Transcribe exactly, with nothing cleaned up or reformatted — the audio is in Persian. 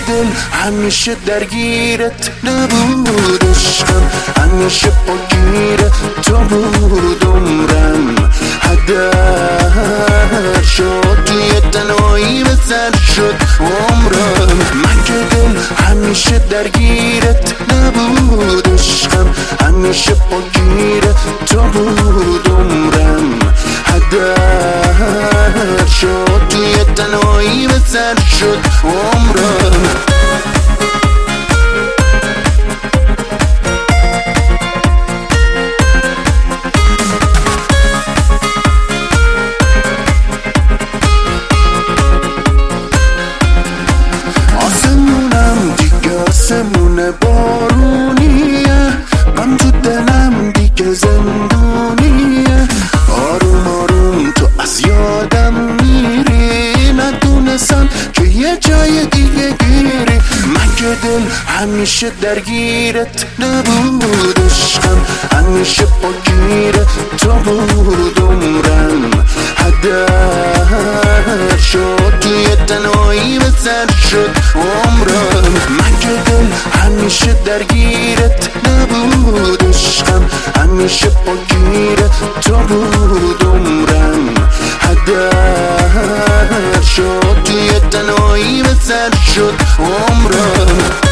دل همیشه درگیرت نبود عشقم، همیشه پاگیر تو بود عمرم. هدر شد توی تنهایی به سر شد عمرم. من که دل همیشه درگیرت نبود عشقم، همیشه پاگیر تو بود عمرم. هدر شد توی تنهایی به سر شد عمرم. آسمونم دیگه آسمون بارونیه، من تو دلم دیگه زندونیه. آروم آروم تو از یادم میری، ندونستم که یه جای دیگه گیری. من که دل همیشه درگیرت نبود عشقم، همیشه پاگیر تو بود عمرم. هدر شد توی تنهایی به سر شد عمرم. من که دل همیشه درگیرت نبود عشقم، همیشه پاگیر تو بود عمرم. هدر شد توی تنهایی به سر شد عمرم.